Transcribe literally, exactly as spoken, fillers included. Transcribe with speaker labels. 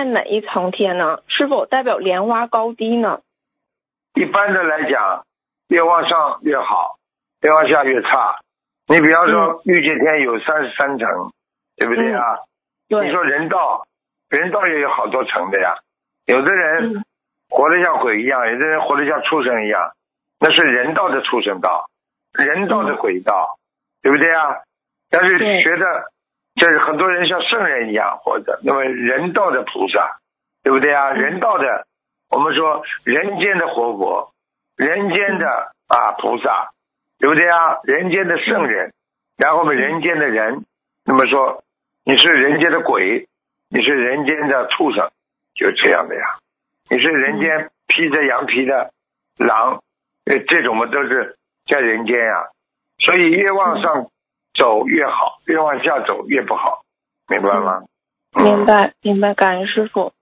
Speaker 1: 在哪一层天呢？是否代表莲花高低呢？
Speaker 2: 一般的来讲，越往上越好，越往下越差。你比方说欲界天有三十三层，对不对啊？
Speaker 1: 嗯、对。
Speaker 2: 你说人道，人道也有好多层的呀。有的人活得像鬼一样，有的人活得像畜生一样，那是人道的畜生道，人道的鬼道，嗯、对不对啊？但是学的，就是很多人像圣人一样活着，那么人道的菩萨，对不对啊？人道的，我们说人间的活佛，人间的啊菩萨，对不对啊？人间的圣人，然后我们人间的人，那么说你是人间的鬼，你是人间的畜生，就这样的呀。你是人间披着羊皮的狼，呃，这种嘛都是在人间呀。所以越往上走越好，越往下走越不好，明白吗？
Speaker 1: 明白，明白，感恩师父。